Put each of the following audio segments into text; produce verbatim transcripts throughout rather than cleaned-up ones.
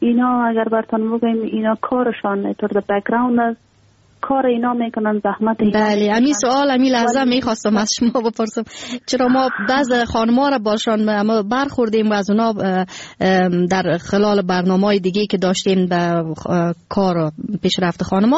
اینا اگر براتون بگم اینا کارشان طور در بک‌گراند است، کار اینا میکنن، زحمت اینا. بله، همین سوال همین لحظه میخواستم از شما بپرسم، چرا ما بعض خانم‌ها را باشان ما برخوردیم و از اونا در خلال برنامه‌های دیگه که داشتیم به کار پیشرفت خانم‌ها،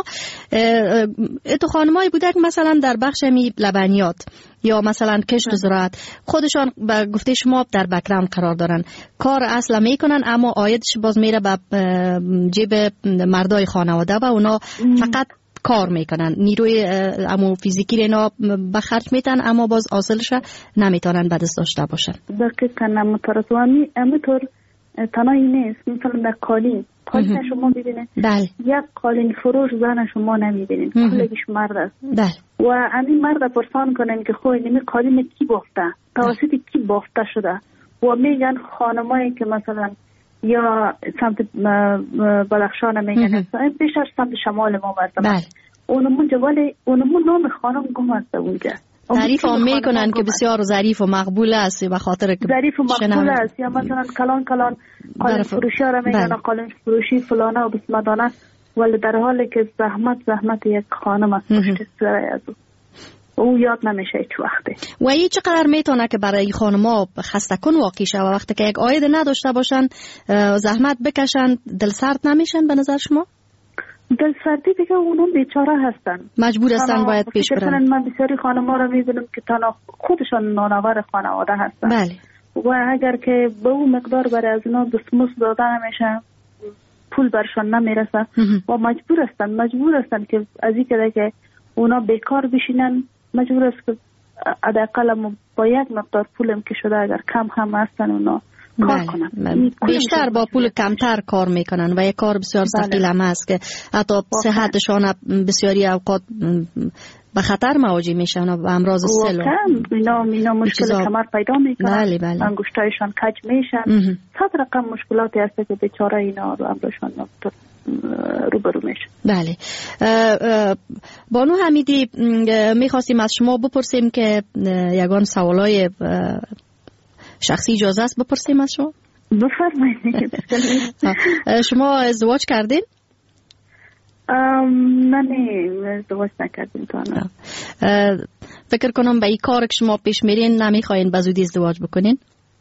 تو خانم‌هایی بوده که مثلا در بخش می لبنیات یا مثلا کشت و زراعت خودشان به گفته شما در بک‌گراند قرار دارن، کار اصلا میکنن اما عایدش باز میره به جیب مردای خانواده و اونا فقط کار میکنن، نیروی امو فیزیکی اینا به خرج میتن اما باز حاصلش نمیتونن به دست داشته باشن. دقیقاً مترسوامی همینطور تنهایی نیست. مثلا در قالین قالین شما ببینید یک قالین فروش زن شما نمیبینید، کلش مرد است. بله. و همین مرد پرسان کنن که خب این قالین کی بافته، توسط کی بافته شده، و میگن خانمایی که مثلا یا سمت بلخشان میگن بیشتر سمت شمال ما مرتبه اونمون جوالی اونمون نام خانم گم است اونجا. تعریف هم میکنن که بسیار ظریف و مقبول است به خاطر که ظریف و مقبول است، یا مثلا کلان کلان قالین فروشی ها را میگن قالین فروشی فلانه و بسمدانه، ولی در حالی که زحمت زحمت یک خانم است پشت سر از او یاد نمیشه هیچ وقتی. و این چقدر میتونه که برای خانم‌ها خسته کن واقع شود وقتی که یک عاید نداشته باشن، زحمت بکشن، دل سرد نمیشن به نظر شما؟ دل سردی دیگه اونم بیچاره هستن، مجبور هستن باید پیش برن. من بسیاری خانم‌ها رو میبینم که تنها خودشان نانآور خانواده هستن. بله. و اگر که به اون مقدار برای از اینا دستمزد داده نمیشه، پول برشان نمیرسه و مجبور هستن مجبور هستن که از این که اونا بیکار بشینن، مجبور است که حداقل با یک مقدار پولم که شده اگر کم هم هستن اونا کار بله. کنن. بیشتر با پول کمتر کار میکنن و یک کار بسیار ثقیل هم هست که حتی صحتشان بسیاری اوقات به خطر مواجه میشن و امراض سل اینا اینا مشکل کمر پیدا میکنن. بله بله. انگشتایشان کج میشن، صد رقم مشکلاتی هست که بیچاره اینا رو امرشان روبرو میشه. بله. بانو حمیدی میخواستیم از شما بپرسیم که یگان سوالای شخصی اجازه است بپرسیم از شما؟ بفرمایید. شما ازدواج کردین؟ نه نه ازدواج نکردیم تا الان. فکر کنم به این کار که شما پیش میرین نمیخواین به زودی ازدواج بکنین؟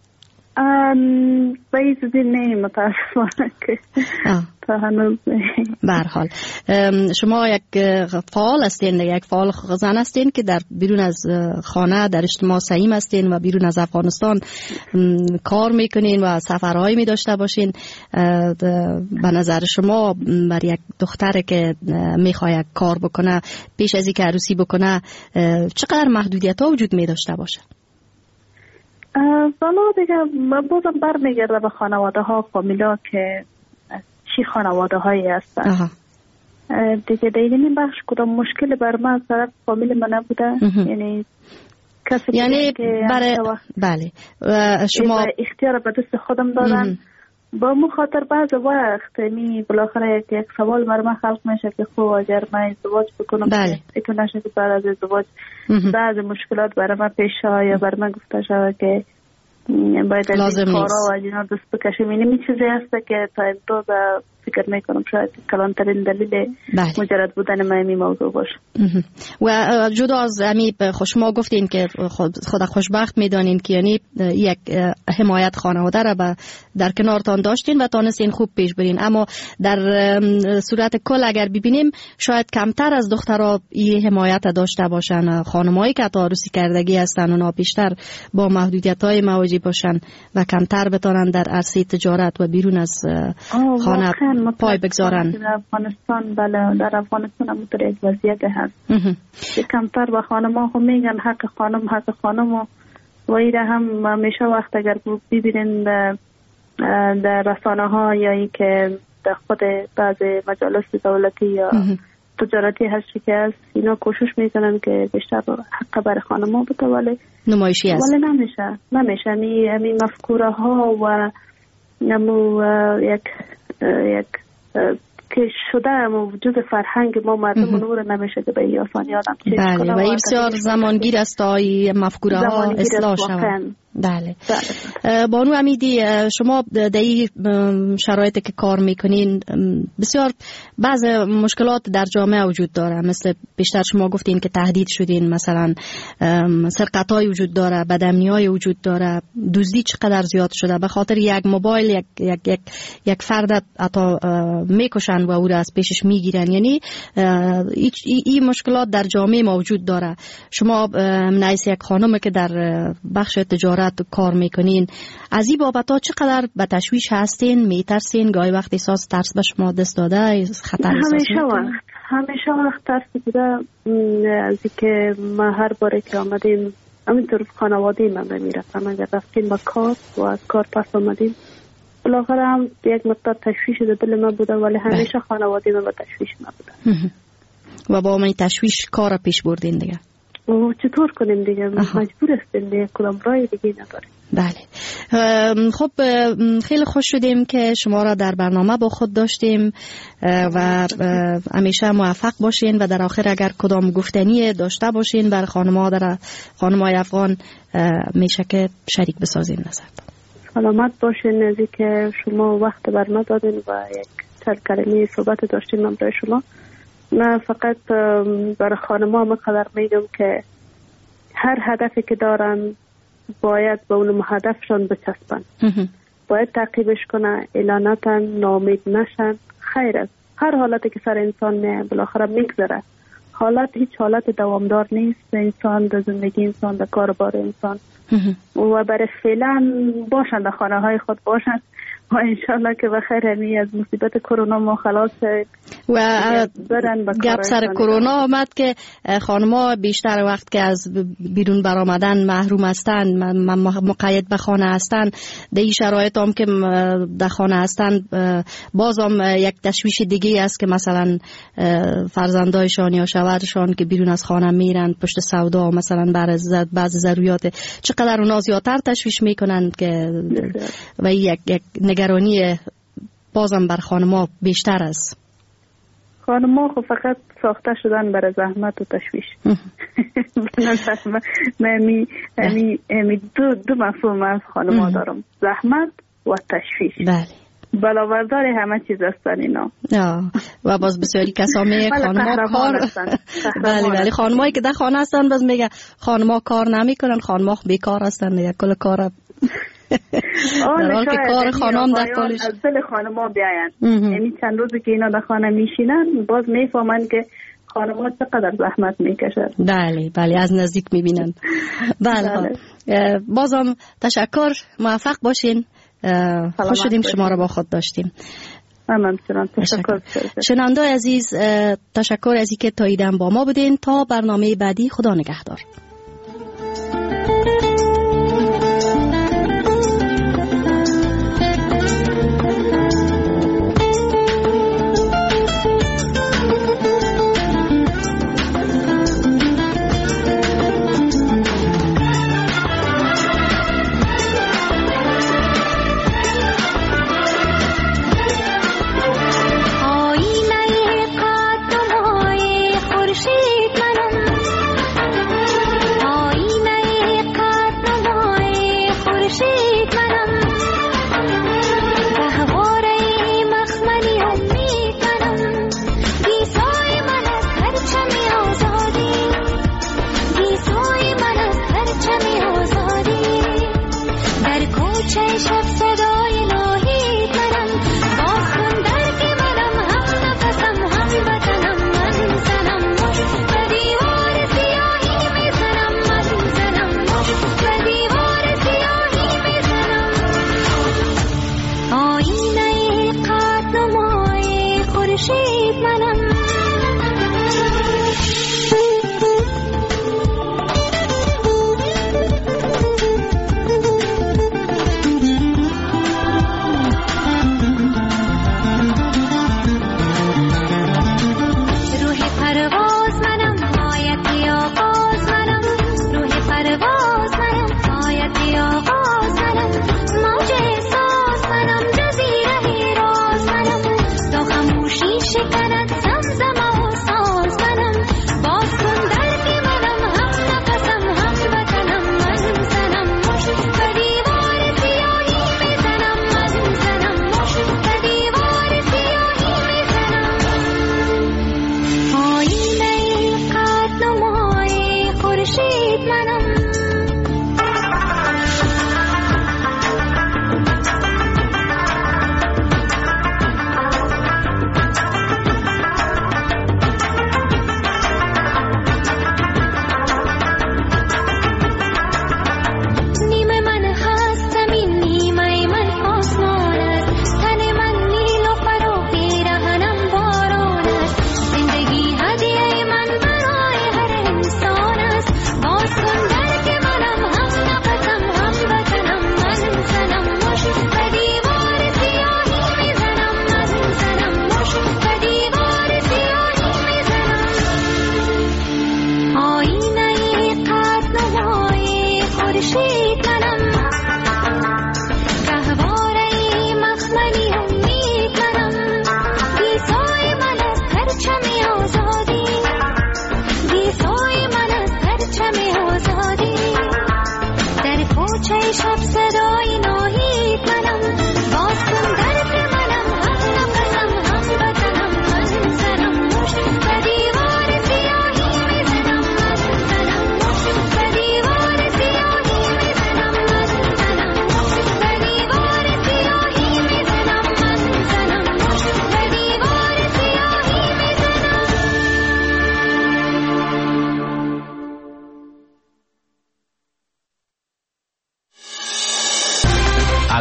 به این زودی نه متاسفانه که تا هنوز به هر حال شما یک فعال هستین، یک فعال زن هستین که در بیرون از خانه در اجتماع سعیم هستین و بیرون از افغانستان کار میکنین و سفرهایی می داشته باشین. به نظر شما برای یک دختر که میخواد کار بکنه پیش از اینکه عروسی بکنه چقدر محدودیت ها وجود می داشته باشه؟ والا دیگه بازم برمیگرده به خانواده ها، فامیلا که چی خانواده هایی هستن. دیگه در این بخش کدام مشکل بر من از طرف فامیل من نبوده. یعنی کسی یعنی که برای بله شما اختیار به دست خودم دادن. با مخاطر بعض وقت می بالاخره یک سوال بر من خلق میشه که خب اگر من ازدواج بکنم بله. ایتو نشه که بعد از ازدواج بعض مشکلات برای من پیش آید یا بر من گفته شود که باید از این کارا و اینا دست بکشیم. این می چیزی هست که تا امروز فکر میکنم شاید کلانترین دلیل بله. مجرد بودن من این موضوع باشه. و جدا از امی شما گفتین که خود خود خوشبخت میدانین که یعنی یک حمایت خانواده را در کنارتان داشتین و تانستین خوب پیش برین، اما در صورت کل اگر ببینیم شاید کمتر از دخترها این حمایت داشته باشن. خانمایی که تا عروسی کردگی هستن اونا بیشتر با محدودیت‌های مواجه باشن و کمتر بتونن در عرصه تجارت و بیرون از خانه پای بگذارن. در افغانستان بله در افغانستان هم در یک وضعیت هست که کمتر با خانم ها میگن حق خانم حق خانم و و ایره هم همیشه وقت اگر ببینین در رسانه ها یا ای که در خود بعض مجالس دولتی یا تجارتی هستی که هست اینا کوشش میکنن که بیشتر حق بر خانم ها بده، ولی نمایشی هست ولی نمیشه نمیشه همین مفکوره ها و نمو یک یک که شده اما وجود فرهنگ ما مردم نور نمیشه که به این آسانی آدم چیز بله و این بسیار زمانگیر است تا این مفکوره ها اصلاح شود. بله. بانو امیدی، شما در این شرایطی که کار میکنین بسیار بعض مشکلات در جامعه وجود داره، مثل بیشتر شما گفتین که تهدید شدین، مثلا سرقت‌های وجود داره، بدامنی‌های وجود داره، دزدی چقدر زیاد شده، به خاطر یک موبایل یک یک یک, یک فرد حتی میکشن و او را از پیشش میگیرن. یعنی این مشکلات در جامعه موجود داره. شما نایس یک خانم که در بخش تجارت کار میکنین، از این بابت ها چقدر به تشویش هستین؟ میترسین؟ گاهی وقت احساس ترس به شما دست داده؟ خطر همیشه وقت همیشه وقت ترس بوده. از اینکه ما هر باره که آمدیم همینطور خانواده من میرفتم، اگر رفتیم با کار و از کار پس آمدیم بالاخره هم یک مقدار تشویش در دل من بوده، ولی همیشه خانواده من با تشویش نبوده و با من تشویش کار پیش بردین دیگه. و چطور کنیم دیگه؟ مجبور هستیم دیگه، کدام رای دیگه نداریم. بله. خب خیلی خوش شدیم که شما را در برنامه با خود داشتیم و همیشه موفق باشین و در آخر اگر کدام گفتنی داشته باشین بر خانم‌ها در خانم‌های افغان میشه که شریک بسازین. نظر سلامت باشین. از اینکه شما وقت بر ما دادین و یک چند کلمه صحبت داشتیم من برای شما. من فقط برای خانم‌ها مقدر میگم که هر هدفی که دارن باید به اون هدفشان بچسبن، باید تعقیبش کنن، اعلاناتن، ناامید نشن. خیر است، هر حالتی که سر انسان میه بالاخره میگذره. حالت هیچ حالت دوامدار نیست. انسان در زندگی انسان، در کاربار انسان و برای فعلا باشن در خانه های خود باشن و انشالله که بخیر همی از مصیبت کرونا ما خلاص و گپ سر کرونا آمد که خانم‌ها بیشتر وقت که از بیرون برآمدن محروم هستند، مقید به خانه هستند. در این شرایط هم که در خانه هستند باز هم یک تشویش دیگه است که مثلا فرزندایشان یا شوهرشان که بیرون از خانه میرن پشت سودا مثلا برای بعض ضروریات، چقدر اونا زیادتر تشویش میکنن که و یک یک نگرانی بازم بر خانم‌ها بیشتر است. خانم‌ها خب فقط ساخته شدن برای زحمت و تشویش. من می می دو دو مفهوم از خانم‌ها دارم، زحمت و تشویش. بله. بلاوردار همه چیز هستن اینا. و باز بسیاری کسا میگه خانم‌ها کار بله بله خانم‌هایی که در خانه هستن باز میگه خانم‌ها کار نمیکنن، خانم‌ها بیکار هستن، یک کل کار در حال که کار خانم در کالش از دل خانم‌ها بیاین. یعنی چند روزی که اینا در خانه میشینن باز میفهمن که خانم‌ها چقدر زحمت میکشن. بله بله از نزدیک میبینن. بله بازم تشکر، موفق باشین. خوش شدیم شما را با خود داشتیم. ممنونم. تشکر. شنونده عزیز تشکر از اینکه تا ایدن با ما بودین. تا برنامه بعدی، خدا نگهدار. شکرت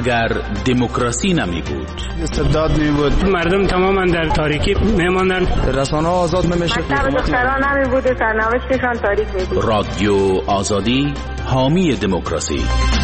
مگر دموکراسی نمی بود؟ استبداد می بود. مردم تماما در تاریکی میماندن. رسانه ها آزاد نمیشه. مکتب دختران نمی بود و سرنوشتشان تاریک می بود. رادیو آزادی حامی دموکراسی.